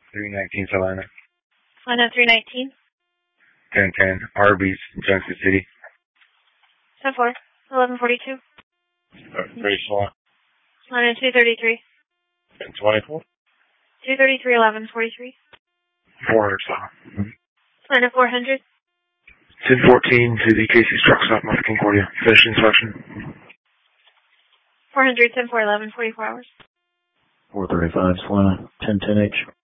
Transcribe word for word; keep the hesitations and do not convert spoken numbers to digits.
three nineteen Salina. Salina three nineteen. ten ten, Arby's, Junction City. ten four, eleven forty-two. Very slow. Salina two thirty-three. ten twenty-four. two thirty-three, eleven forty-three. four hundred stop. Salina four hundred. ten fourteen to the Casey's truck stop, North Concordia. Finish inspection. four hundred, ten four, eleven forty-four hours. four thirty-five, Salina, ten ten H.